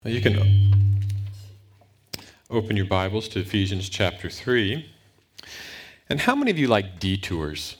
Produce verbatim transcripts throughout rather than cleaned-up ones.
You can open your Bibles to Ephesians chapter three. And how many of you like detours?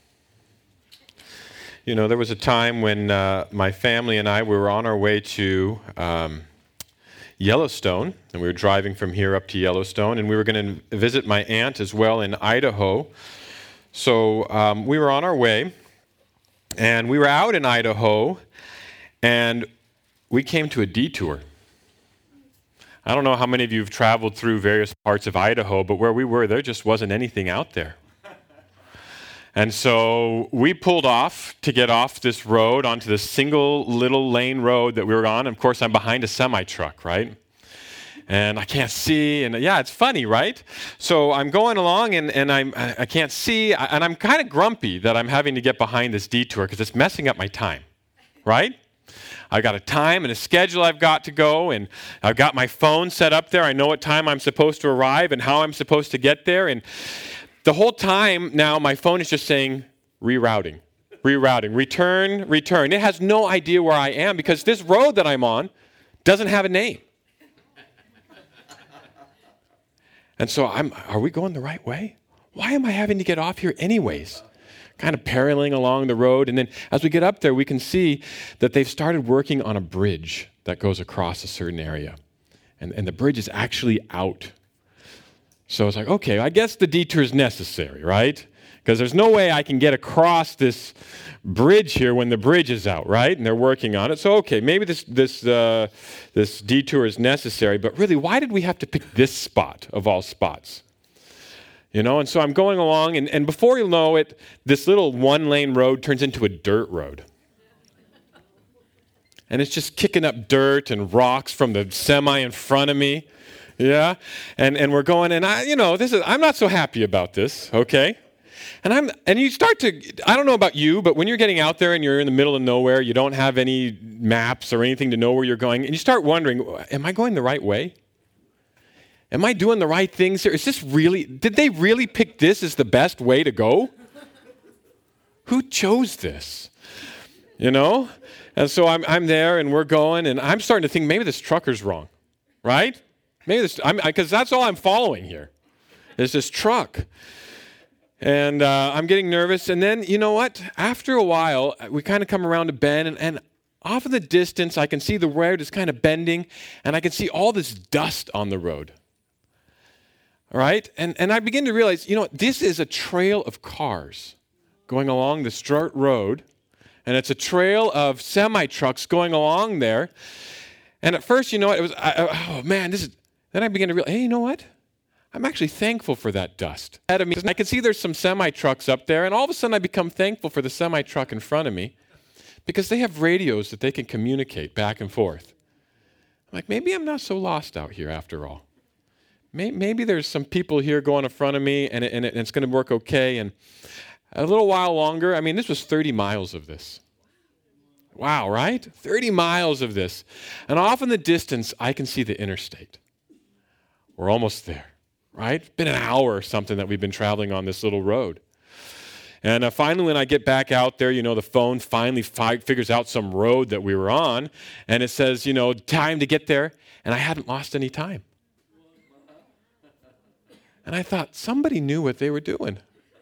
You know, there was a time when uh, my family and I we were on our way to um, Yellowstone, and we were driving from here up to Yellowstone, and we were going to visit my aunt as well in Idaho. So um, we were on our way, and we were out in Idaho, and we came to a detour. I don't know how many of you have traveled through various parts of Idaho, but where we were, there just wasn't anything out there. And so we pulled off to get off this road onto this single little lane road that we were on. And of course, I'm behind a semi-truck, right? And I can't see, and yeah, it's funny, right? So I'm going along, and, and I'm, I can't see, and I'm kind of grumpy that I'm having to get behind this detour because it's messing up my time, right? I've got a time and a schedule I've got to go, and I've got my phone set up there. I know what time I'm supposed to arrive and how I'm supposed to get there. And the whole time now, my phone is just saying, rerouting, rerouting, return, return. It has no idea where I am because this road that I'm on doesn't have a name. And so I'm, are we going the right way? Why am I having to get off here anyways? Kind of paralleling along the road. And then as we get up there, we can see that they've started working on a bridge that goes across a certain area. And, and the bridge is actually out. So it's like, okay, I guess the detour is necessary, right? Because there's no way I can get across this bridge here when the bridge is out, right? And they're working on it. So, okay, maybe this, this, uh, this detour is necessary. But really, why did we have to pick this spot of all spots? You know, and so I'm going along, and, and before you know it, this little one-lane road turns into a dirt road. And it's just kicking up dirt and rocks from the semi in front of me. Yeah? And and we're going, and I, you know, this is I'm not so happy about this, okay? And I'm and you start to, I don't know about you, but when you're getting out there and you're in the middle of nowhere, you don't have any maps or anything to know where you're going, and you start wondering, am I going the right way? Am I doing the right things here? Is this really, did they really pick this as the best way to go? Who chose this? You know? And so I'm I'm there and we're going, and I'm starting to think maybe this trucker's wrong, right? Maybe this, because that's all I'm following here, is this truck. And uh, I'm getting nervous. And then, you know what? After a while, we kind of come around a bend, and, and off in the distance, I can see the road is kind of bending, and I can see all this dust on the road. All right? And and I begin to realize, you know, this is a trail of cars going along the dirt road, and it's a trail of semi-trucks going along there. And at first, you know, it was, I, oh man, this is, then I began to realize, hey, you know what? I'm actually thankful for that dust. Ahead of me, I can see there's some semi-trucks up there, and all of a sudden I become thankful for the semi-truck in front of me because they have radios that they can communicate back and forth. I'm like, maybe I'm not so lost out here after all. Maybe there's some people here going in front of me, and, it, and, it, and it's going to work okay. And a little while longer, I mean, this was thirty miles of this. Wow, right? thirty miles of this. And off in the distance, I can see the interstate. We're almost there, right? It's been an hour or something that we've been traveling on this little road. And uh, finally, when I get back out there, you know, the phone finally fi- figures out some road that we were on, and it says, you know, time to get there, and I hadn't lost any time. And I thought, somebody knew what they were doing.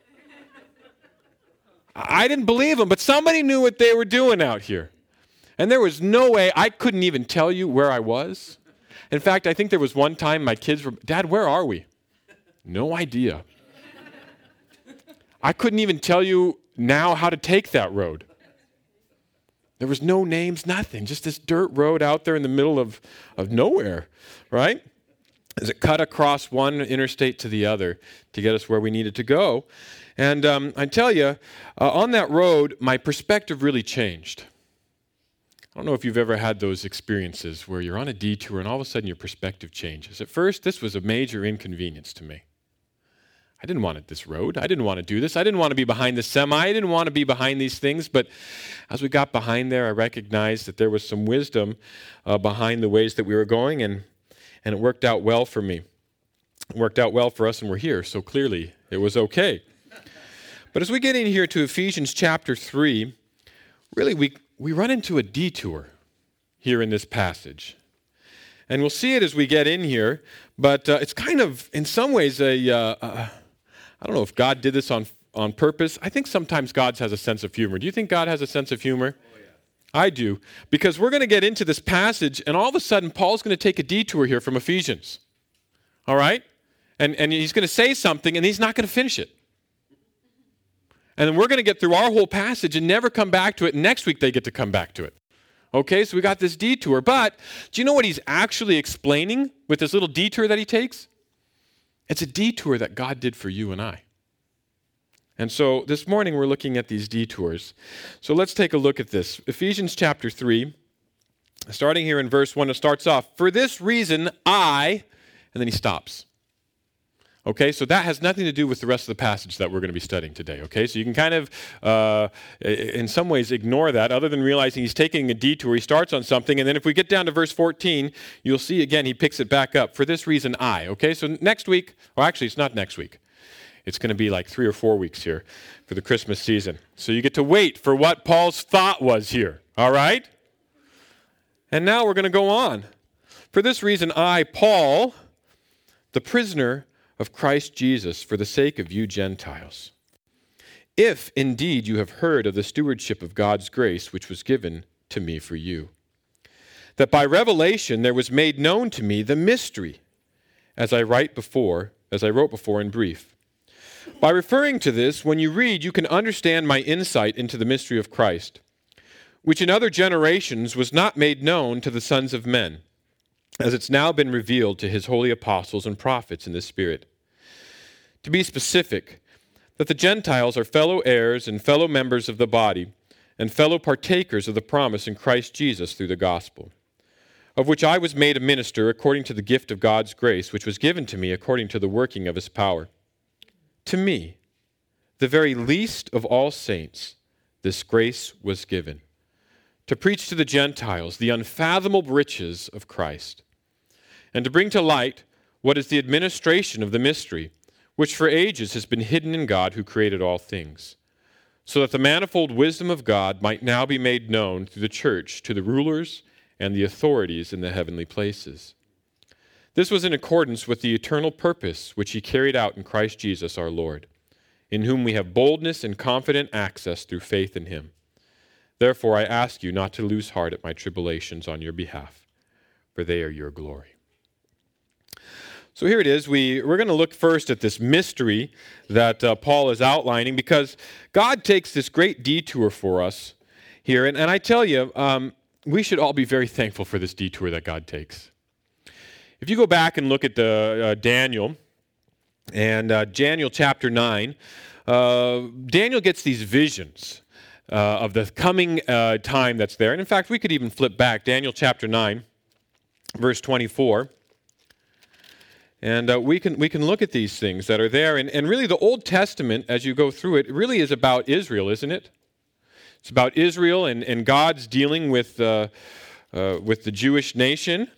I didn't believe them, but somebody knew what they were doing out here. And there was no way, I couldn't even tell you where I was. In fact, I think there was one time my kids were, Dad, where are we? No idea. I couldn't even tell you now how to take that road. There was no names, nothing, just this dirt road out there in the middle of, of nowhere, right? As it cut across one interstate to the other to get us where we needed to go. And um, I tell you, uh, on that road, my perspective really changed. I don't know if you've ever had those experiences where you're on a detour and all of a sudden your perspective changes. At first, this was a major inconvenience to me. I didn't want it this road. I didn't want to do this. I didn't want to be behind the semi. I didn't want to be behind these things. But as we got behind there, I recognized that there was some wisdom uh, behind the ways that we were going, and And it worked out well for me. It worked out well for us, and we're here, so clearly it was okay. But as we get in here to Ephesians chapter three, really we, we run into a detour here in this passage. And we'll see it as we get in here, but uh, it's kind of, in some ways, a, uh, uh, I don't know if God did this on, on purpose. I think sometimes God has a sense of humor. Do you think God has a sense of humor? Oh, yeah. I do, because we're going to get into this passage, and all of a sudden, Paul's going to take a detour here from Ephesians. All right? And, and he's going to say something, and he's not going to finish it. And then we're going to get through our whole passage and never come back to it. Next week, they get to come back to it. Okay, so we got this detour. But do you know what he's actually explaining with this little detour that he takes? It's a detour that God did for you and I. And so this morning, we're looking at these detours. So let's take a look at this. Ephesians chapter three, starting here in verse one, it starts off, "For this reason I," and then he stops. Okay, so that has nothing to do with the rest of the passage that we're going to be studying today, okay? So you can kind of, uh, in some ways, ignore that, other than realizing he's taking a detour. He starts on something, and then if we get down to verse fourteen, you'll see again he picks it back up. "For this reason I," okay? So next week, or actually it's not next week. It's going to be like three or four weeks here for the Christmas season. So you get to wait for what Paul's thought was here, all right? And now we're going to go on. "For this reason I, Paul, the prisoner of Christ Jesus, for the sake of you Gentiles, if indeed you have heard of the stewardship of God's grace which was given to me for you, that by revelation there was made known to me the mystery, as I write before, as I wrote before in brief. By referring to this, when you read, you can understand my insight into the mystery of Christ, which in other generations was not made known to the sons of men, as it's now been revealed to his holy apostles and prophets in the Spirit. To be specific, that the Gentiles are fellow heirs and fellow members of the body, and fellow partakers of the promise in Christ Jesus through the gospel, of which I was made a minister according to the gift of God's grace, which was given to me according to the working of his power. To me, the very least of all saints, this grace was given, to preach to the Gentiles the unfathomable riches of Christ, and to bring to light what is the administration of the mystery, which for ages has been hidden in God who created all things, so that the manifold wisdom of God might now be made known through the church to the rulers and the authorities in the heavenly places. This was in accordance with the eternal purpose which he carried out in Christ Jesus our Lord, in whom we have boldness and confident access through faith in him. Therefore I ask you not to lose heart at my tribulations on your behalf, for they are your glory." So here it is. We, we're going to look first at this mystery that uh, Paul is outlining, because God takes this great detour for us here. And, and I tell you, um, we should all be very thankful for this detour that God takes. If you go back and look at the uh, Daniel, and uh, Daniel chapter nine, uh, Daniel gets these visions uh, of the coming uh, time that's there. And in fact, we could even flip back. Daniel chapter nine, verse twenty-four. And uh, we can we can look at these things that are there. And, and really the Old Testament, as you go through it, really is about Israel, isn't it? It's about Israel and, and God's dealing with, uh, uh, with the Jewish nation.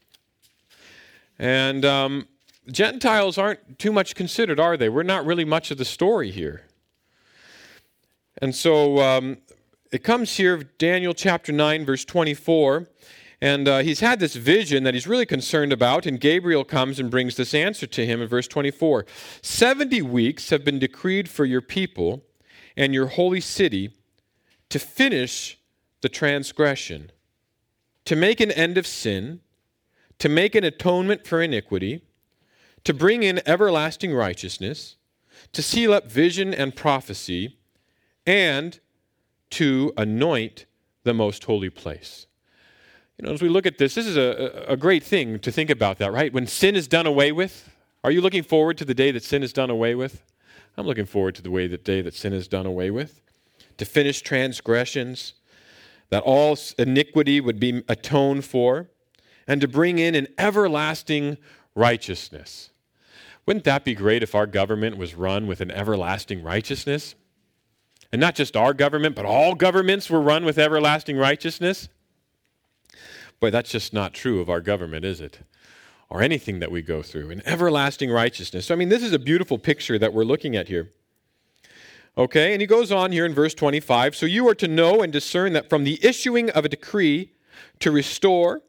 And um, Gentiles aren't too much considered, are they? We're not really much of the story here. And so um, it comes here, Daniel chapter nine, verse twenty-four. And uh, he's had this vision that he's really concerned about, and Gabriel comes and brings this answer to him in verse twenty-four. Seventy weeks have been decreed for your people and your holy city to finish the transgression, to make an end of sin, to make an atonement for iniquity, to bring in everlasting righteousness, to seal up vision and prophecy, and to anoint the most holy place. You know, as we look at this, this is a, a great thing to think about that, right? When sin is done away with, are you looking forward to the day that sin is done away with? I'm looking forward to the way the day that sin is done away with. To finish transgressions, that all iniquity would be atoned for, and to bring in an everlasting righteousness. Wouldn't that be great if our government was run with an everlasting righteousness? And not just our government, but all governments were run with everlasting righteousness? Boy, that's just not true of our government, is it? Or anything that we go through. An everlasting righteousness. So, I mean, this is a beautiful picture that we're looking at here. Okay, and he goes on here in verse twenty-five. So you are to know and discern that from the issuing of a decree to restore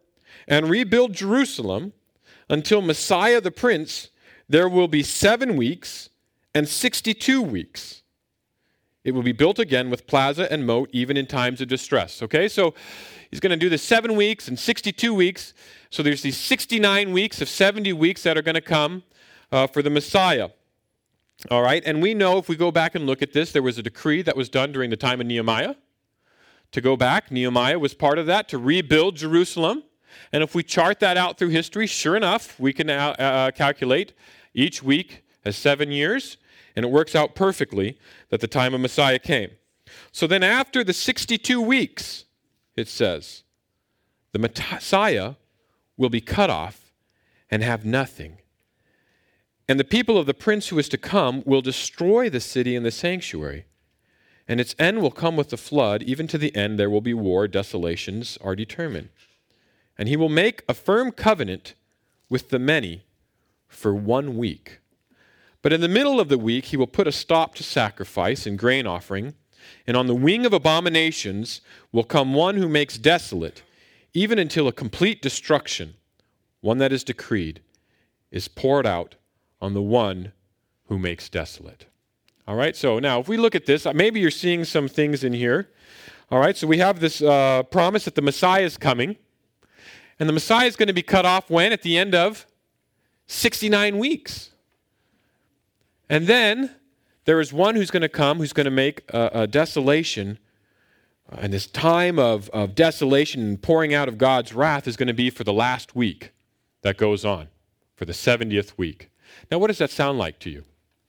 and rebuild Jerusalem until Messiah the Prince, there will be seven weeks and sixty-two weeks. It will be built again with plaza and moat, even in times of distress. Okay, so he's going to do the seven weeks and sixty-two weeks. So there's these sixty-nine weeks of seventy weeks that are going to come uh, for the Messiah. All right, and we know if we go back and look at this, there was a decree that was done during the time of Nehemiah. To go back, Nehemiah was part of that, to rebuild Jerusalem. And if we chart that out through history, sure enough, we can uh, uh, calculate each week as seven years, and it works out perfectly that the time of Messiah came. So then after the sixty-two weeks, it says, the Messiah will be cut off and have nothing. And the people of the prince who is to come will destroy the city and the sanctuary. And its end will come with the flood. Even to the end there will be war. Desolations are determined. And he will make a firm covenant with the many for one week. But in the middle of the week he will put a stop to sacrifice and grain offering. And on the wing of abominations will come one who makes desolate, even until a complete destruction, one that is decreed, is poured out on the one who makes desolate. All right, so now if we look at this, maybe you're seeing some things in here. All right, so we have this uh, promise that the Messiah is coming. And the Messiah is going to be cut off when? At the end of sixty-nine weeks. And then there is one who's going to come who's going to make a, a desolation. And this time of, of desolation and pouring out of God's wrath is going to be for the last week that goes on, for the seventieth week. Now, what does that sound like to you?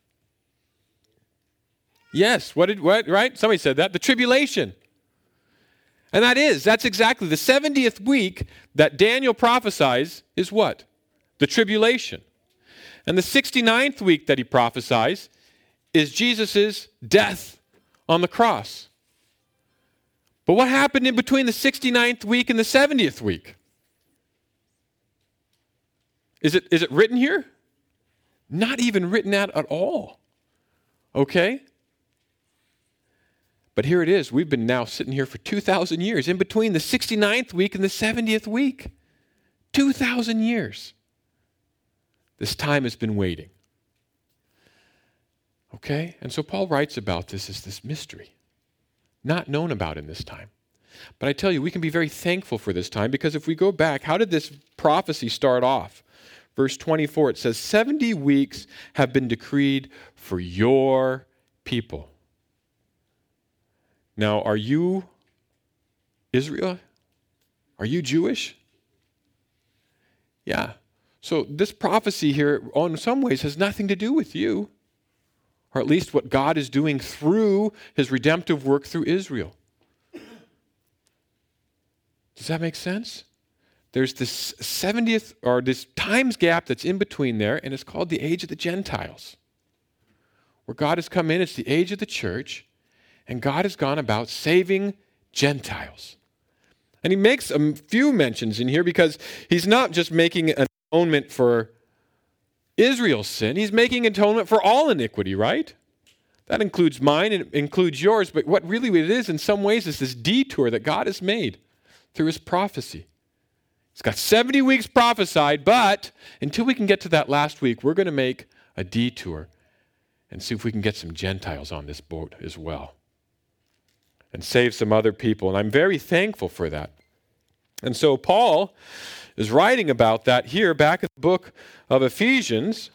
Yes, what did what, right? Somebody said that. The tribulation. And that is, that's exactly the seventieth week that Daniel prophesies is what? The tribulation. And the sixty-ninth week that he prophesies is Jesus' death on the cross. But what happened in between the sixty-ninth week and the seventieth week? Is it, is it written here? Not even written out at all. Okay? But here it is. We've been now sitting here for two thousand years, in between the sixty-ninth week and the seventieth week. two thousand years. This time has been waiting. Okay? And so Paul writes about this as this mystery, not known about in this time. But I tell you, we can be very thankful for this time, because if we go back, how did this prophecy start off? Verse twenty-four, it says, seventy weeks have been decreed for your people. Now, are you Israel? Are you Jewish? Yeah. So this prophecy here, in some ways, has nothing to do with you, or at least what God is doing through his redemptive work through Israel. Does that make sense? There's this seventieth, or this times gap that's in between there, and it's called the age of the Gentiles, where God has come in. It's the age of the church. And God has gone about saving Gentiles. And he makes a few mentions in here, because he's not just making an atonement for Israel's sin. He's making atonement for all iniquity, right? That includes mine and it includes yours. But what really it is in some ways is this detour that God has made through his prophecy. He's got seventy weeks prophesied, but until we can get to that last week, we're going to make a detour and see if we can get some Gentiles on this boat as well, and save some other people. And I'm very thankful for that. And so Paul is writing about that here back in the book of Ephesians.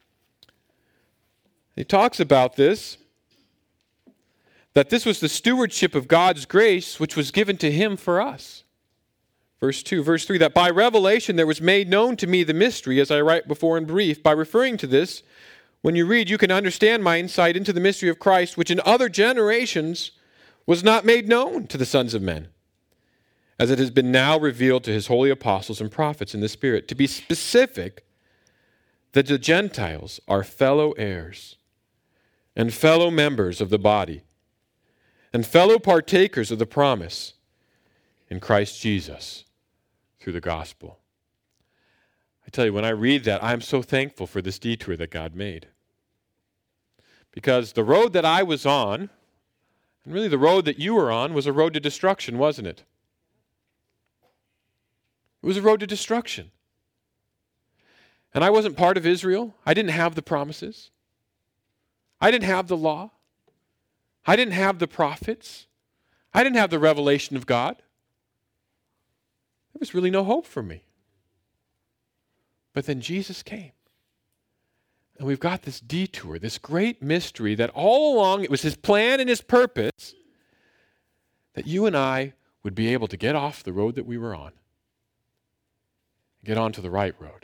He talks about this, that this was the stewardship of God's grace which was given to him for us. Verse two, verse three, that by revelation there was made known to me the mystery, as I write before in brief. By referring to this, when you read, you can understand my insight into the mystery of Christ, which in other generations was not made known to the sons of men, as it has been now revealed to his holy apostles and prophets in the Spirit. To be specific, that the Gentiles are fellow heirs and fellow members of the body and fellow partakers of the promise in Christ Jesus through the gospel. I tell you, when I read that, I'm so thankful for this detour that God made. Because the road that I was on, and really the road that you were on, was a road to destruction, wasn't it? It was a road to destruction. And I wasn't part of Israel. I didn't have the promises. I didn't have the law. I didn't have the prophets. I didn't have the revelation of God. There was really no hope for me. But then Jesus came. And we've got this detour, this great mystery that all along it was his plan and his purpose that you and I would be able to get off the road that we were on, get onto the right road.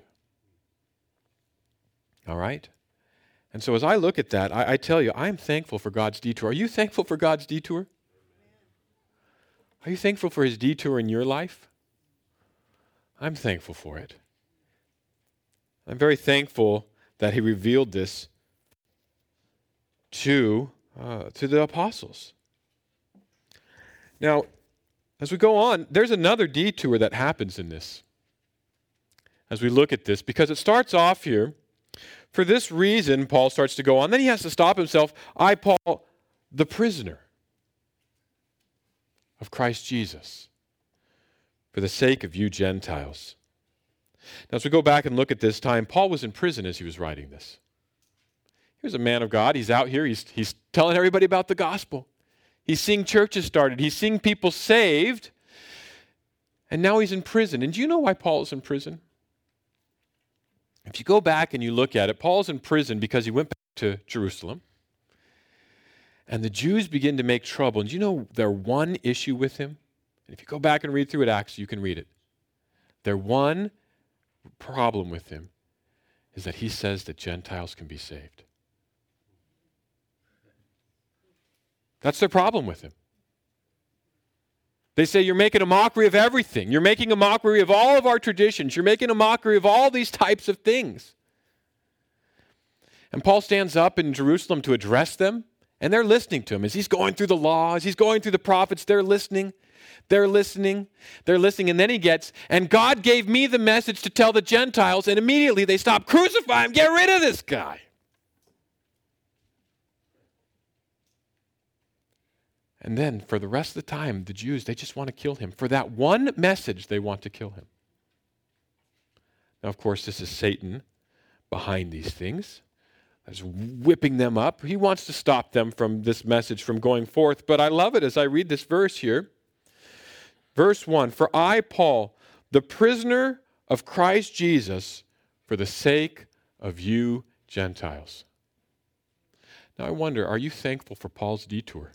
All right? And so as I look at that, I, I tell you, I'm thankful for God's detour. Are you thankful for God's detour? Are you thankful for his detour in your life? I'm thankful for it. I'm very thankful that he revealed this to, uh, to the apostles. Now, as we go on, there's another detour that happens in this as we look at this, because it starts off here. For this reason, Paul starts to go on. Then he has to stop himself. I, Paul, the prisoner of Christ Jesus, for the sake of you Gentiles. Now, as we go back and look at this time, Paul was in prison as he was writing this. He was a man of God. He's out here. He's, he's telling everybody about the gospel. He's seeing churches started. He's seeing people saved. And now he's in prison. And do you know why Paul is in prison? If you go back and you look at it, Paul's in prison because he went back to Jerusalem. And the Jews begin to make trouble. And do you know their one issue with him? And if you go back and read through it, Acts, you can read it. Their one problem with him is that he says that Gentiles can be saved. That's their problem with him. They say you're making a mockery of everything. You're making a mockery of all of our traditions. You're making a mockery of all these types of things. And Paul stands up in Jerusalem to address them, and they're listening to him. As he's going through the law, as he's going through the prophets, they're listening. They're listening. They're listening. And then he gets, and God gave me the message to tell the Gentiles, and immediately they stop, crucify him, get rid of this guy. And then for the rest of the time, the Jews, they just want to kill him. For that one message, they want to kill him. Now, of course, this is Satan behind these things. That's whipping them up. He wants to stop them from this message from going forth. But I love it as I read this verse here. Verse one, for I, Paul, the prisoner of Christ Jesus, for the sake of you Gentiles. Now I wonder, are you thankful for Paul's detour?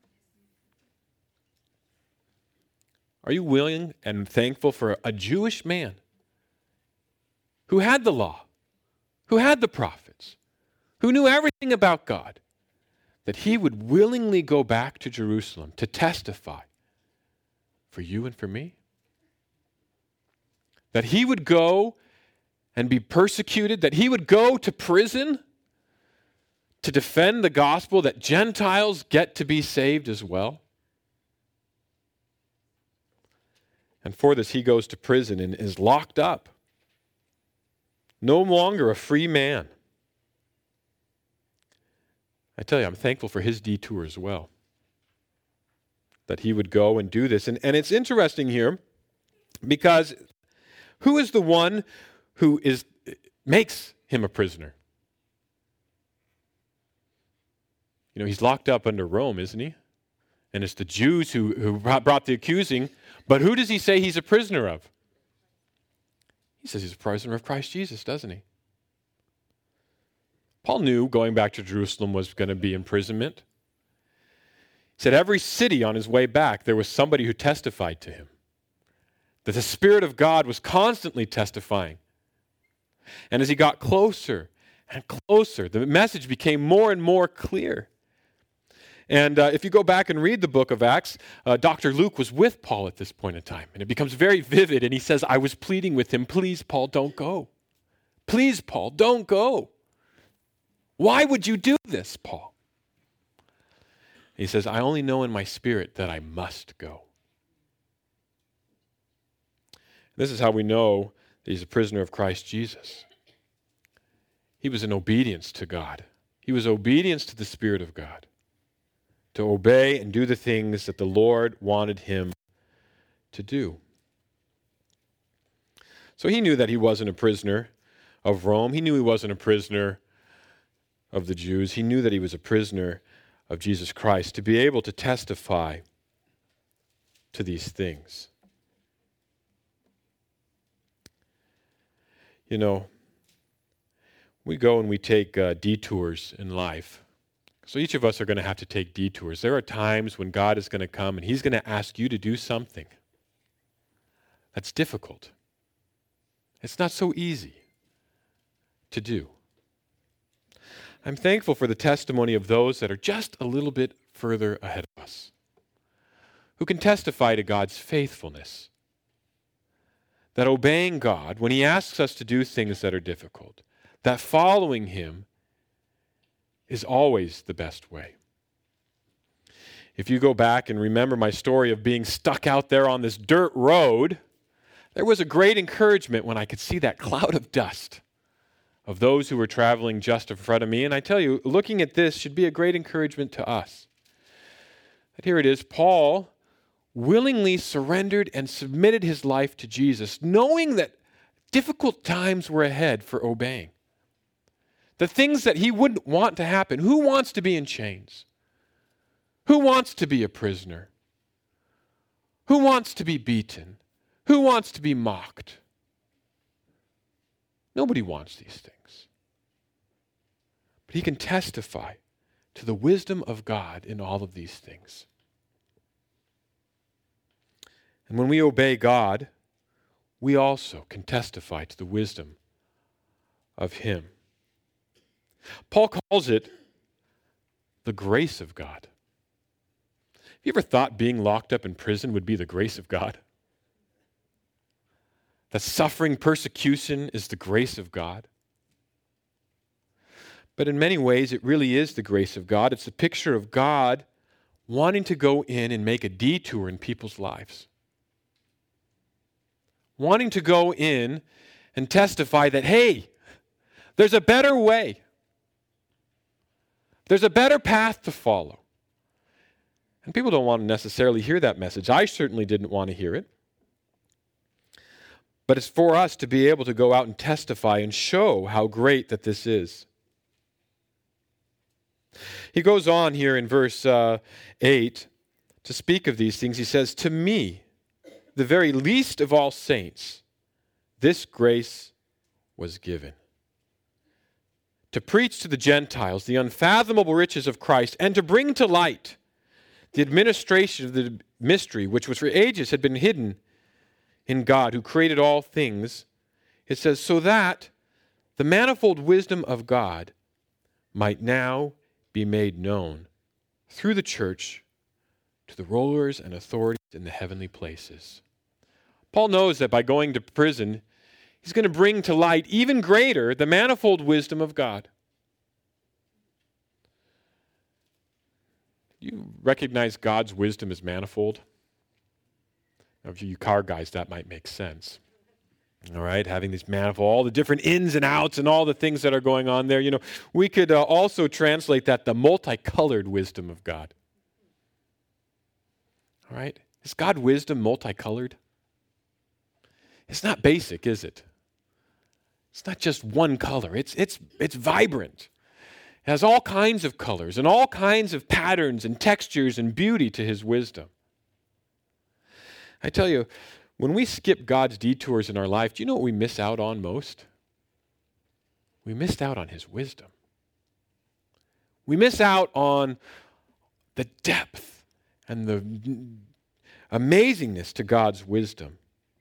Are you willing and thankful for a Jewish man who had the law, who had the prophets, who knew everything about God, that he would willingly go back to Jerusalem to testify for you and for me? That he would go and be persecuted, that he would go to prison to defend the gospel, that Gentiles get to be saved as well? And for this, he goes to prison and is locked up. No longer a free man. I tell you, I'm thankful for his detour as well. That he would go and do this. And, and it's interesting here because who is the one who is makes him a prisoner? You know, he's locked up under Rome, isn't he? And it's the Jews who, who brought the accusing. But who does he say he's a prisoner of? He says he's a prisoner of Christ Jesus, doesn't he? Paul knew going back to Jerusalem was going to be imprisonment. He said every city on his way back, there was somebody who testified to him. That the Spirit of God was constantly testifying. And as he got closer and closer, the message became more and more clear. And uh, if you go back and read the book of Acts, uh, Doctor Luke was with Paul at this point in time. And it becomes very vivid. And he says, I was pleading with him, please, Paul, don't go. Please, Paul, don't go. Why would you do this, Paul? He says, I only know in my spirit that I must go. This is how we know that he's a prisoner of Christ Jesus. He was in obedience to God. He was obedience to the Spirit of God, to obey and do the things that the Lord wanted him to do. So he knew that he wasn't a prisoner of Rome. He knew he wasn't a prisoner of the Jews. He knew that he was a prisoner of Jesus Christ, to be able to testify to these things. You know, we go and we take uh, detours in life. So each of us are going to have to take detours. There are times when God is going to come and he's going to ask you to do something that's difficult. It's not so easy to do. I'm thankful for the testimony of those that are just a little bit further ahead of us, who can testify to God's faithfulness, that obeying God, when he asks us to do things that are difficult, that following him is always the best way. If you go back and remember my story of being stuck out there on this dirt road, there was a great encouragement when I could see that cloud of dust of those who were traveling just in front of me. And I tell you, looking at this should be a great encouragement to us. But here it is, Paul willingly surrendered and submitted his life to Jesus, knowing that difficult times were ahead for obeying. The things that he wouldn't want to happen. Who wants to be in chains? Who wants to be a prisoner? Who wants to be beaten? Who wants to be mocked? Nobody wants these things. But he can testify to the wisdom of God in all of these things. And when we obey God, we also can testify to the wisdom of him. Paul calls it the grace of God. Have you ever thought being locked up in prison would be the grace of God? That suffering, persecution is the grace of God? But in many ways, it really is the grace of God. It's a picture of God wanting to go in and make a detour in people's lives. Wanting to go in and testify that, hey, there's a better way. There's a better path to follow. And people don't want to necessarily hear that message. I certainly didn't want to hear it. But it's for us to be able to go out and testify and show how great that this is. He goes on here in verse uh, eight to speak of these things. He says, "To me, the very least of all saints, this grace was given, to preach to the Gentiles the unfathomable riches of Christ, and to bring to light the administration of the mystery, which was for ages had been hidden in God, who created all things." It says, "so that the manifold wisdom of God might now be made known through the church to the rulers and authorities in the heavenly places." Paul knows that by going to prison, he's going to bring to light even greater the manifold wisdom of God. You recognize God's wisdom as manifold? Now, if you car guys, that might make sense. All right, having these manifold, all the different ins and outs and all the things that are going on there. You know, we could uh, also translate that the multicolored wisdom of God. All right, is God's wisdom multicolored? It's not basic, is it? It's not just one color. It's it's it's vibrant. It has all kinds of colors and all kinds of patterns and textures and beauty to his wisdom. I tell you, when we skip God's detours in our life, do you know what we miss out on most? We missed out on his wisdom. We miss out on the depth and the amazingness to God's wisdom.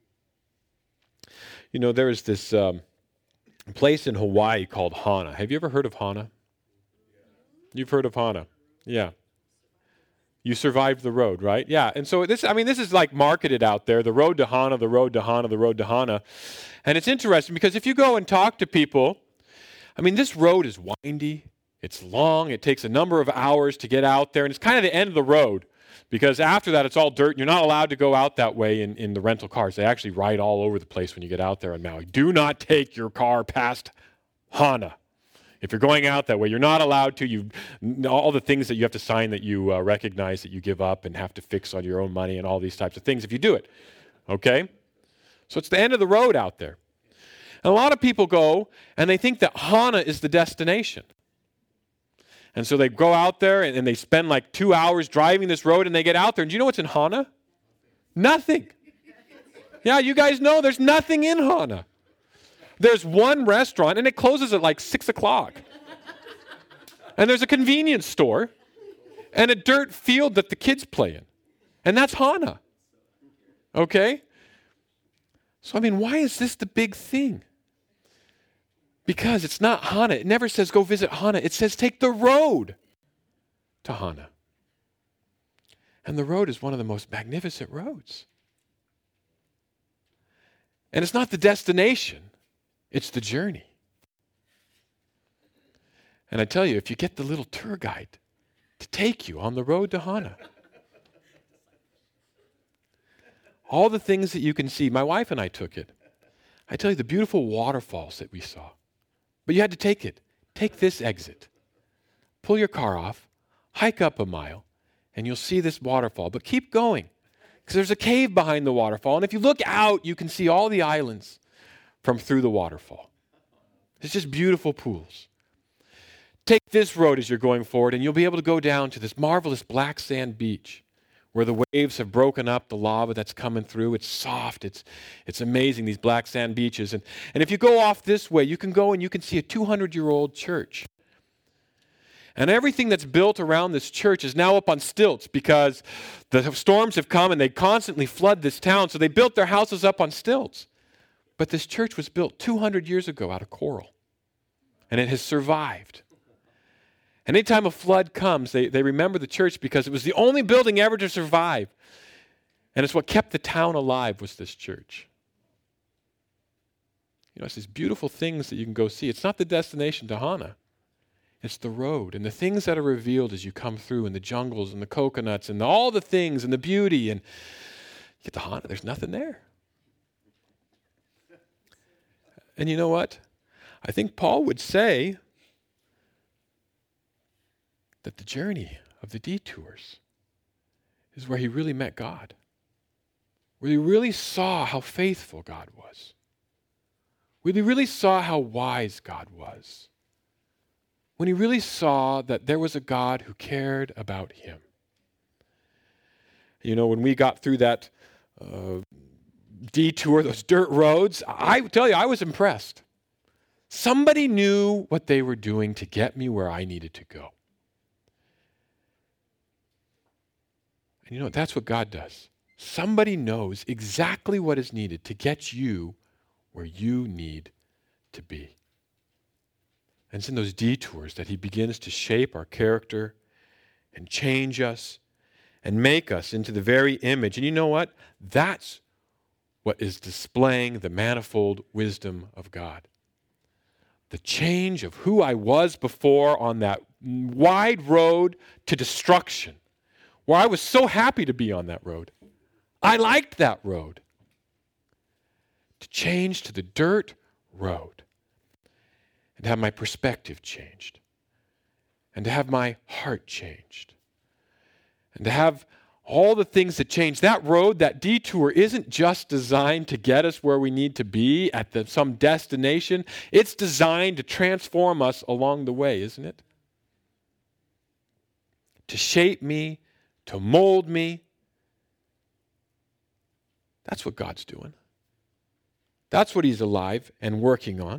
You know, there is this um, place in Hawaii called Hana. Have you ever heard of Hana? You've heard of Hana. Yeah. You survived the road, right? Yeah. And so this, I mean, this is like marketed out there, the road to Hana, the road to Hana, the road to Hana. And it's interesting because if you go and talk to people, I mean, this road is windy, it's long, it takes a number of hours to get out there, and it's kind of the end of the road because after that it's all dirt, and you're not allowed to go out that way in, in the rental cars. They actually ride all over the place when you get out there on Maui. Do not take your car past Hana. If you're going out that way, you're not allowed to. You all the things that you have to sign that you uh, recognize that you give up and have to fix on your own money and all these types of things if you do it. Okay? So it's the end of the road out there. And a lot of people go and they think that Hana is the destination. And so they go out there and, and they spend like two hours driving this road and they get out there. And do you know what's in Hana? Nothing. Yeah, you guys know there's nothing in Hana. There's one restaurant and it closes at like six o'clock. And there's a convenience store and a dirt field that the kids play in. And that's Hana. Okay? So, I mean, why is this the big thing? Because it's not Hana. It never says go visit Hana. It says take the road to Hana. And the road is one of the most magnificent roads. And it's not the destination. It's the journey. And I tell you, if you get the little tour guide to take you on the road to Hana, all the things that you can see, my wife and I took it. I tell you, the beautiful waterfalls that we saw. But you had to take it. Take this exit. Pull your car off, hike up a mile, and you'll see this waterfall. But keep going, because there's a cave behind the waterfall. And if you look out, you can see all the islands from through the waterfall. It's just beautiful pools. Take this road as you're going forward, and you'll be able to go down to this marvelous black sand beach where the waves have broken up the lava that's coming through. It's soft. It's, it's amazing, these black sand beaches. And, and if you go off this way, you can go and you can see a two hundred year old church. And everything that's built around this church is now up on stilts because the storms have come and they constantly flood this town. So they built their houses up on stilts. But this church was built two hundred years ago out of coral. And it has survived. And anytime a flood comes, they, they remember the church because it was the only building ever to survive. And it's what kept the town alive was this church. You know, it's these beautiful things that you can go see. It's not the destination to Hana. It's the road and the things that are revealed as you come through, and the jungles and the coconuts and the, all the things and the beauty. And you get to Hana, there's nothing there. And you know what? I think Paul would say that the journey of the detours is where he really met God, where he really saw how faithful God was, where he really saw how wise God was, when he really saw that there was a God who cared about him. You know, when we got through that uh, detour, those dirt roads, I tell you, I was impressed. Somebody knew what they were doing to get me where I needed to go. And you know, that's what God does. Somebody knows exactly what is needed to get you where you need to be. And it's in those detours that he begins to shape our character and change us and make us into the very image. And you know what? That's what is displaying the manifold wisdom of God. The change of who I was before on that wide road to destruction, where I was so happy to be on that road. I liked that road. To change to the dirt road and to have my perspective changed and to have my heart changed and to have all the things that change. That road, that detour isn't just designed to get us where we need to be at the, some destination. It's designed to transform us along the way, isn't it? To shape me, to mold me. That's what God's doing. That's what he's alive and working on.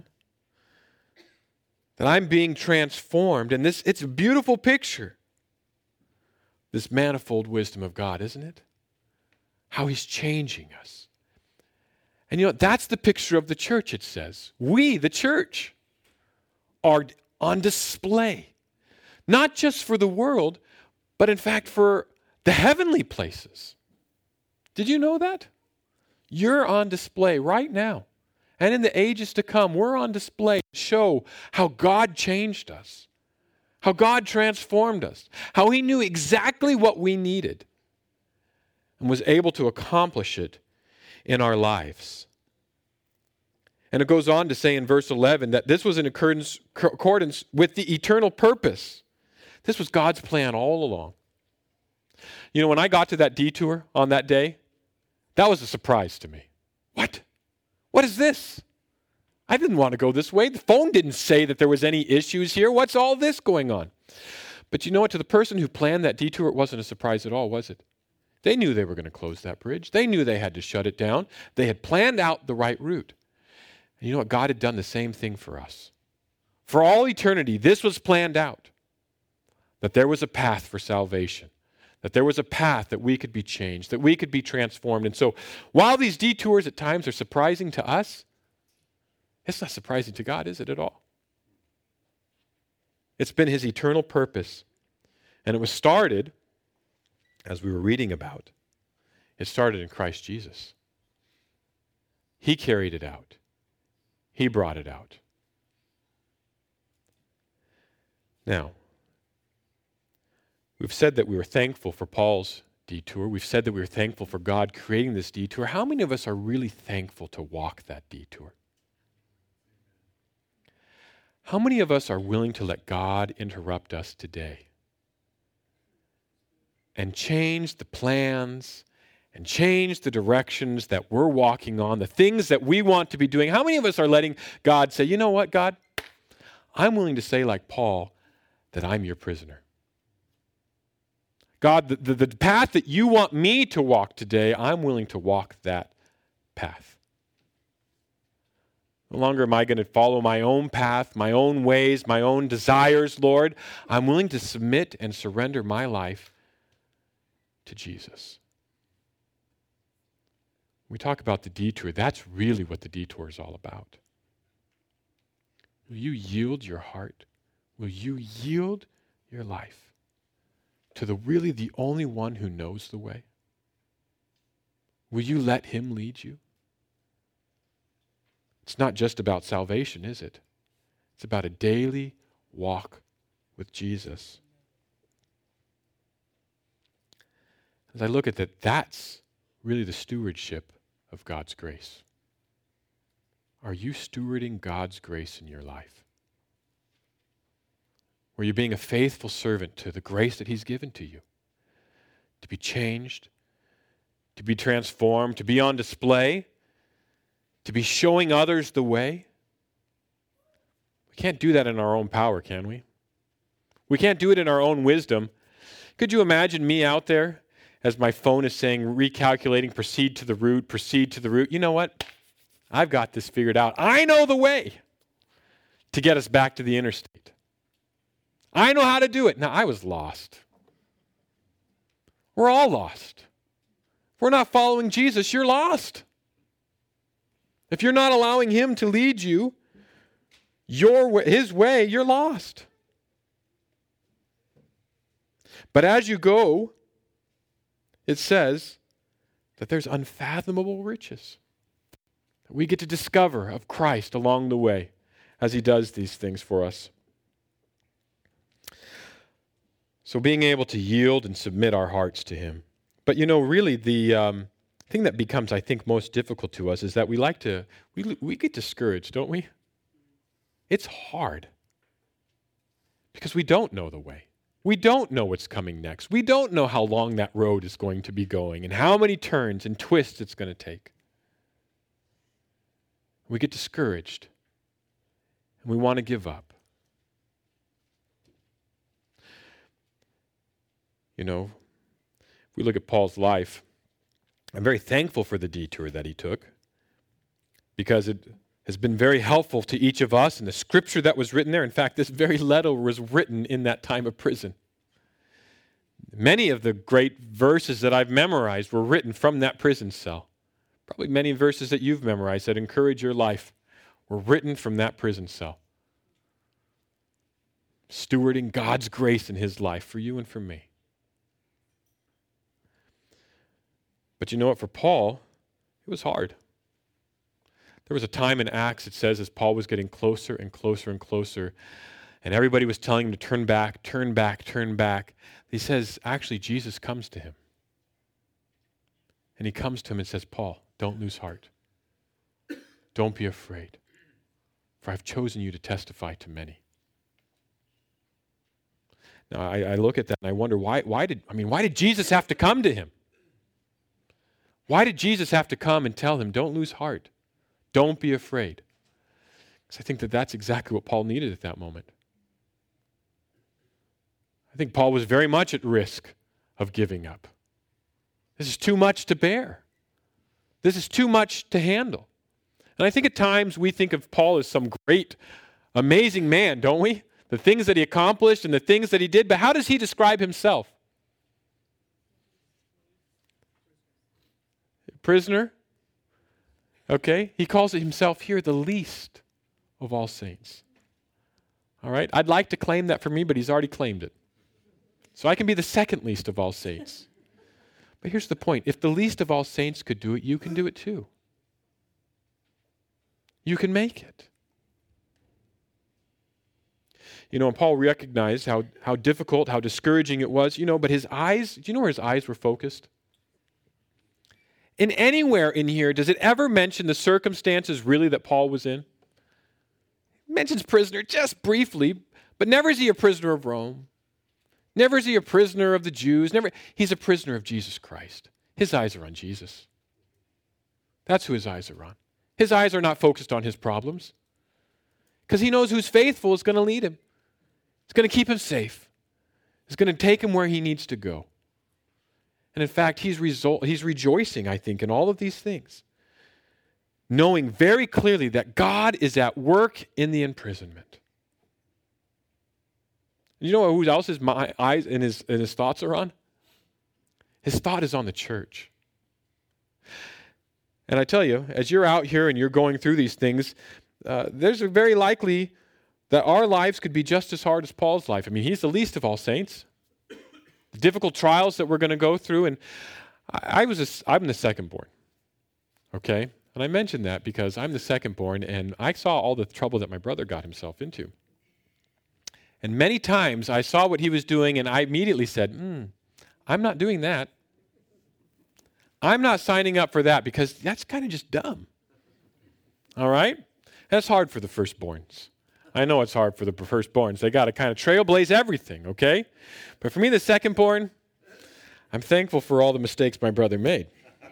That I'm being transformed. And this, it's a beautiful picture. This manifold wisdom of God, isn't it? How he's changing us. And you know, that's the picture of the church, it says. We, the church, are on display. Not just for the world, but in fact for the heavenly places. Did you know that? You're on display right now. And in the ages to come, we're on display to show how God changed us, how God transformed us, how he knew exactly what we needed and was able to accomplish it in our lives. And it goes on to say in verse eleven that this was in accordance, accordance with the eternal purpose. This was God's plan all along. You know, when I got to that detour on that day, that was a surprise to me. What? What is this? I didn't want to go this way. The phone didn't say that there was any issues here. What's all this going on? But you know what? To the person who planned that detour, it wasn't a surprise at all, was it? They knew they were going to close that bridge. They knew they had to shut it down. They had planned out the right route. And you know what? God had done the same thing for us. For all eternity, this was planned out. That there was a path for salvation. That there was a path that we could be changed, that we could be transformed. And so while these detours at times are surprising to us, it's not surprising to God, is it at all? It's been his eternal purpose. And it was started, as we were reading about, it started in Christ Jesus. He carried it out. He brought it out. Now, we've said that we were thankful for Paul's detour. We've said that we were thankful for God creating this detour. How many of us are really thankful to walk that detour? How many of us are willing to let God interrupt us today and change the plans and change the directions that we're walking on, the things that we want to be doing? How many of us are letting God say, you know what, God, I'm willing to say like Paul that I'm your prisoner. God, the, the, the path that you want me to walk today, I'm willing to walk that path. No longer am I going to follow my own path, my own ways, my own desires, Lord. I'm willing to submit and surrender my life to Jesus. We talk about the detour. That's really what the detour is all about. Will you yield your heart? Will you yield your life to the really the only one who knows the way? Will you let him lead you? It's not just about salvation, is it? It's about a daily walk with Jesus. As I look at that, that's really the stewardship of God's grace. Are you stewarding God's grace in your life? Where you're being a faithful servant to the grace that he's given to you? To be changed, to be transformed, to be on display, to be showing others the way? We can't do that in our own power, can we? We can't do it in our own wisdom. Could you imagine me out there as my phone is saying, recalculating, proceed to the route, proceed to the route? You know what? I've got this figured out. I know the way to get us back to the interstate. I know how to do it. Now, I was lost. We're all lost. If we're not following Jesus, you're lost. If you're not allowing him to lead you your way, his way, you're lost. But as you go, it says that there's unfathomable riches that we get to discover of Christ along the way as he does these things for us. So being able to yield and submit our hearts to him. But you know, really the um, thing that becomes, I think, most difficult to us is that we like to, we, we get discouraged, don't we? It's hard because we don't know the way. We don't know what's coming next. We don't know how long that road is going to be going and how many turns and twists it's going to take. We get discouraged and we want to give up. You know, if we look at Paul's life, I'm very thankful for the detour that he took because it has been very helpful to each of us and the scripture that was written there. In fact, this very letter was written in that time of prison. Many of the great verses that I've memorized were written from that prison cell. Probably many verses that you've memorized that encourage your life were written from that prison cell. Stewarding God's grace in his life for you and for me. But you know what? For Paul, it was hard. There was a time in Acts, it says, as Paul was getting closer and closer and closer, and everybody was telling him to turn back, turn back, turn back. He says, actually, Jesus comes to him. And he comes to him and says, Paul, don't lose heart. Don't be afraid, for I've chosen you to testify to many. Now, I, I look at that and I wonder, why, why did, I mean, why did Jesus have to come to him? Why did Jesus have to come and tell him, don't lose heart? Don't be afraid. Because I think that that's exactly what Paul needed at that moment. I think Paul was very much at risk of giving up. This is too much to bear. This is too much to handle. And I think at times we think of Paul as some great, amazing man, don't we? The things that he accomplished and the things that he did. But how does he describe himself? Prisoner? Okay. He calls himself here the least of all saints. All right. I'd like to claim that for me, but he's already claimed it. So I can be the second least of all saints. But here's the point. If the least of all saints could do it, you can do it too. You can make it. You know, and Paul recognized how, how difficult, how discouraging it was, you know, but his eyes, do you know where his eyes were focused? In anywhere in here, does it ever mention the circumstances really that Paul was in? It mentions prisoner just briefly, but never is he a prisoner of Rome. Never is he a prisoner of the Jews. Never. He's a prisoner of Jesus Christ. His eyes are on Jesus. That's who his eyes are on. His eyes are not focused on his problems because he knows who's faithful is going to lead him. It's going to keep him safe. It's going to take him where he needs to go. And in fact, he's, resol- he's rejoicing, I think, in all of these things, knowing very clearly that God is at work in the imprisonment. You know who else his my eyes and his, and his thoughts are on? His thought is on the church. And I tell you, as you're out here and you're going through these things, uh, there's a very likely that our lives could be just as hard as Paul's life. I mean, he's the least of all saints. The difficult trials that we're going to go through, and I, I was a, I'm the second born, okay? And I mentioned that because I'm the second born, and I saw all the trouble that my brother got himself into. And many times I saw what he was doing, and I immediately said, hmm, I'm not doing that. I'm not signing up for that because that's kind of just dumb. All right? That's hard for the firstborns. I know it's hard for the firstborns. They got to kind of trailblaze everything, okay? But for me, the secondborn, I'm thankful for all the mistakes my brother made.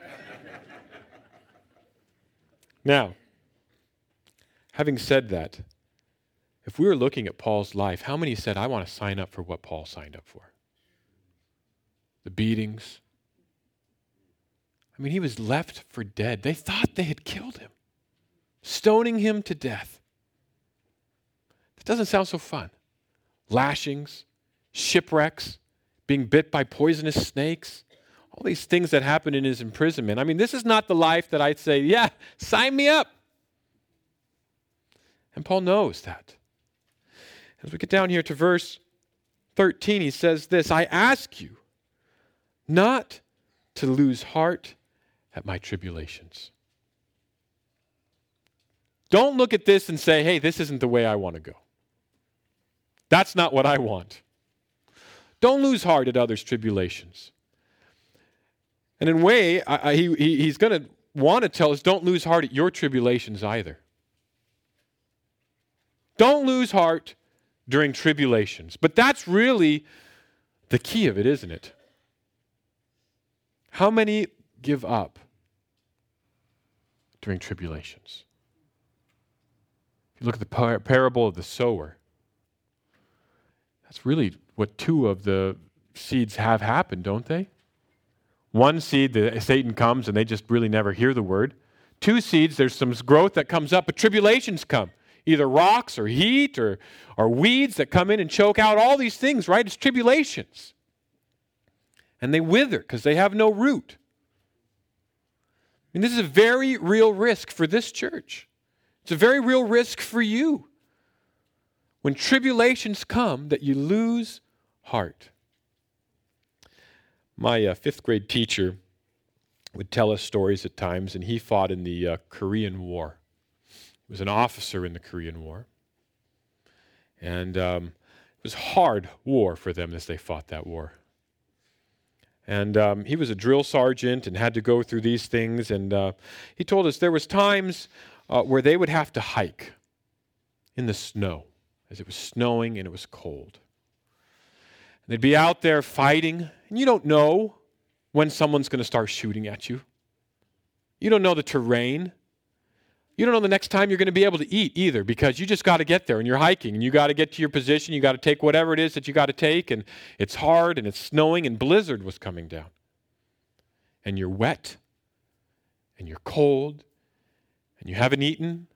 Now, having said that, if we were looking at Paul's life, how many said, I want to sign up for what Paul signed up for? The beatings. I mean, he was left for dead. They thought they had killed him, stoning him to death. That doesn't sound so fun. Lashings, shipwrecks, being bit by poisonous snakes, all these things that happened in his imprisonment. I mean, this is not the life that I'd say, yeah, sign me up. And Paul knows that. As we get down here to verse thirteen, he says this, I ask you not to lose heart at my tribulations. Don't look at this and say, hey, this isn't the way I want to go. That's not what I want. Don't lose heart at others' tribulations. And in a way, I, I, he, he's going to want to tell us, don't lose heart at your tribulations either. Don't lose heart during tribulations. But that's really the key of it, isn't it? How many give up during tribulations? If you look at the par- parable of the sower, that's really what two of the seeds have happened, don't they? One seed, the, Satan comes and they just really never hear the word. Two seeds, there's some growth that comes up, but tribulations come. Either rocks or heat or, or weeds that come in and choke out all these things, right? It's tribulations. And they wither because they have no root. And this is a very real risk for this church. It's a very real risk for you. When tribulations come, that you lose heart. My uh, fifth grade teacher would tell us stories at times, and he fought in the uh, Korean War. He was an officer in the Korean War. And um, it was a hard war for them as they fought that war. And um, he was a drill sergeant and had to go through these things. And uh, he told us there was times uh, where they would have to hike in the snow as it was snowing and it was cold. And they'd be out there fighting, and you don't know when someone's going to start shooting at you. You don't know the terrain. You don't know the next time you're going to be able to eat either, because you just got to get there and you're hiking and you got to get to your position. You got to take whatever it is that you got to take, and it's hard and it's snowing and blizzard was coming down. And you're wet and you're cold and you haven't eaten.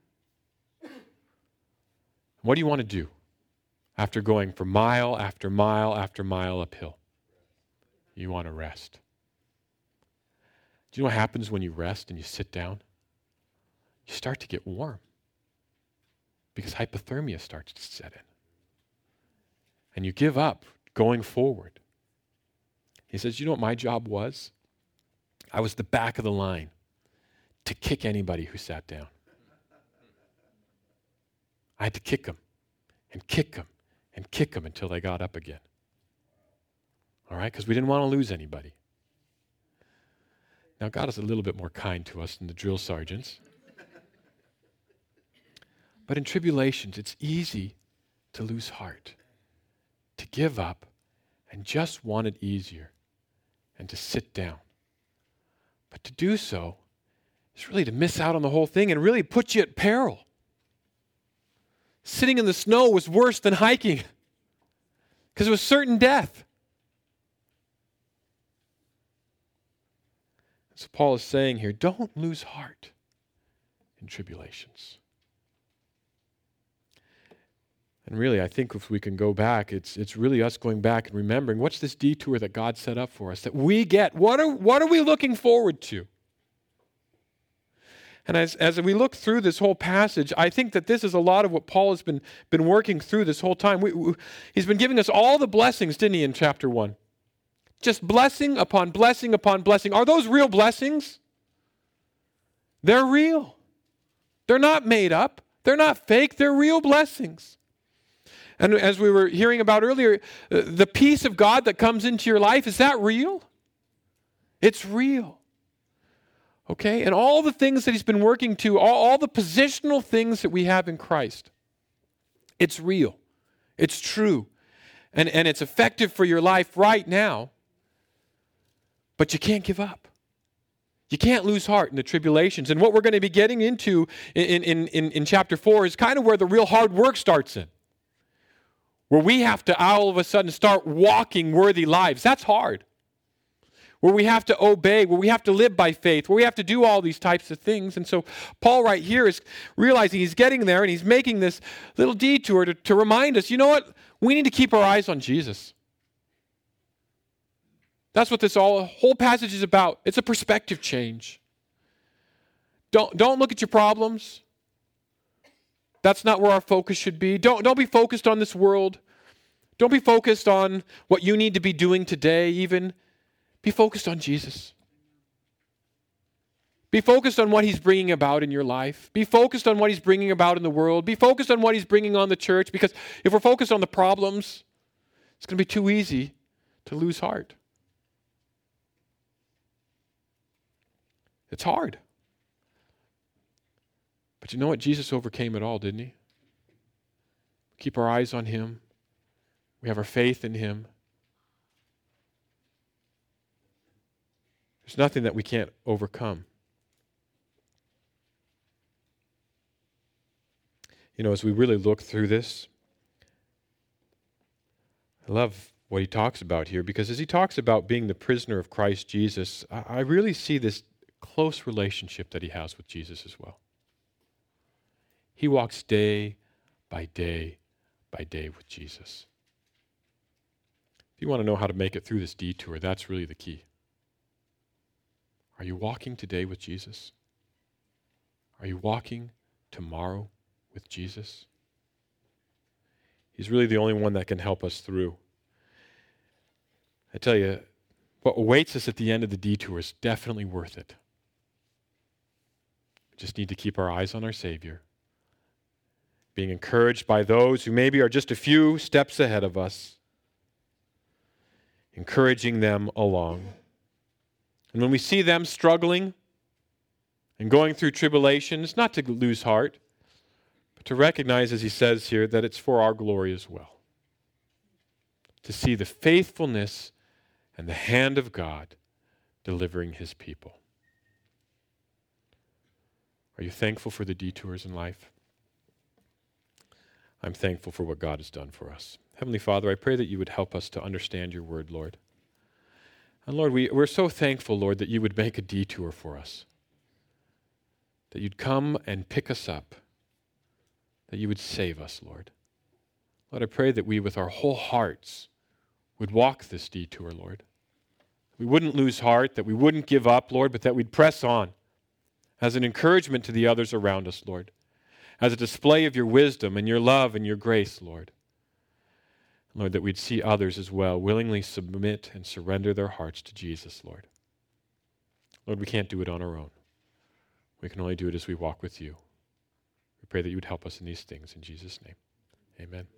What do you want to do after going for mile after mile after mile uphill? You want to rest. Do you know what happens when you rest and you sit down? You start to get warm because hypothermia starts to set in. And you give up going forward. He says, you know what my job was? I was the back of the line to kick anybody who sat down. I had to kick them and kick them and kick them until they got up again. All right? Because we didn't want to lose anybody. Now, God is a little bit more kind to us than the drill sergeants. But in tribulations, it's easy to lose heart, to give up and just want it easier and to sit down. But to do so is really to miss out on the whole thing and really put you at peril. Sitting in the snow was worse than hiking because it was certain death. So Paul is saying here, don't lose heart in tribulations. And really, I think if we can go back, it's it's really us going back and remembering, what's this detour that God set up for us that we get? What are, what are we looking forward to? And as, as we look through this whole passage, I think that this is a lot of what Paul has been, been working through this whole time. We, we, he's been giving us all the blessings, didn't he, in chapter one? Just blessing upon blessing upon blessing. Are those real blessings? They're real. They're not made up. They're not fake. They're real blessings. And as we were hearing about earlier, the peace of God that comes into your life, is that real? It's real. Okay? And all the things that he's been working to, all, all the positional things that we have in Christ, it's real. It's true. And, and it's effective for your life right now. But you can't give up. You can't lose heart in the tribulations. And what we're going to be getting into in, in, in, in chapter four is kind of where the real hard work starts in. Where we have to all of a sudden start walking worthy lives. That's hard. Where we have to obey, where we have to live by faith, where we have to do all these types of things. And so Paul right here is realizing he's getting there and he's making this little detour to, to remind us, you know what? We need to keep our eyes on Jesus. That's what this all, whole passage is about. It's a perspective change. Don't, don't look at your problems. That's not where our focus should be. Don't, don't be focused on this world. Don't be focused on what you need to be doing today even. Be focused on Jesus. Be focused on what he's bringing about in your life. Be focused on what he's bringing about in the world. Be focused on what he's bringing on the church, because if we're focused on the problems, it's going to be too easy to lose heart. It's hard. But you know what? Jesus overcame it all, didn't he? Keep our eyes on him. We have our faith in him. There's nothing that we can't overcome. You know, as we really look through this, I love what he talks about here, because as he talks about being the prisoner of Christ Jesus, I really see this close relationship that he has with Jesus as well. He walks day by day by day with Jesus. If you want to know how to make it through this detour, that's really the key. Are you walking today with Jesus? Are you walking tomorrow with Jesus? He's really the only one that can help us through. I tell you, what awaits us at the end of the detour is definitely worth it. We just need to keep our eyes on our Savior, being encouraged by those who maybe are just a few steps ahead of us, encouraging them along. And when we see them struggling and going through tribulation, it's not to lose heart, but to recognize, as he says here, that it's for our glory as well. To see the faithfulness and the hand of God delivering his people. Are you thankful for the detours in life? I'm thankful for what God has done for us. Heavenly Father, I pray that you would help us to understand your word, Lord. And Lord, we, we're so thankful, Lord, that you would make a detour for us, that you'd come and pick us up, that you would save us, Lord. Lord, I pray that we, with our whole hearts, would walk this detour, Lord. We wouldn't lose heart, that we wouldn't give up, Lord, but that we'd press on as an encouragement to the others around us, Lord, as a display of your wisdom and your love and your grace, Lord. Lord, that we'd see others as well willingly submit and surrender their hearts to Jesus, Lord. Lord, we can't do it on our own. We can only do it as we walk with you. We pray that you would help us in these things. In Jesus' name, amen.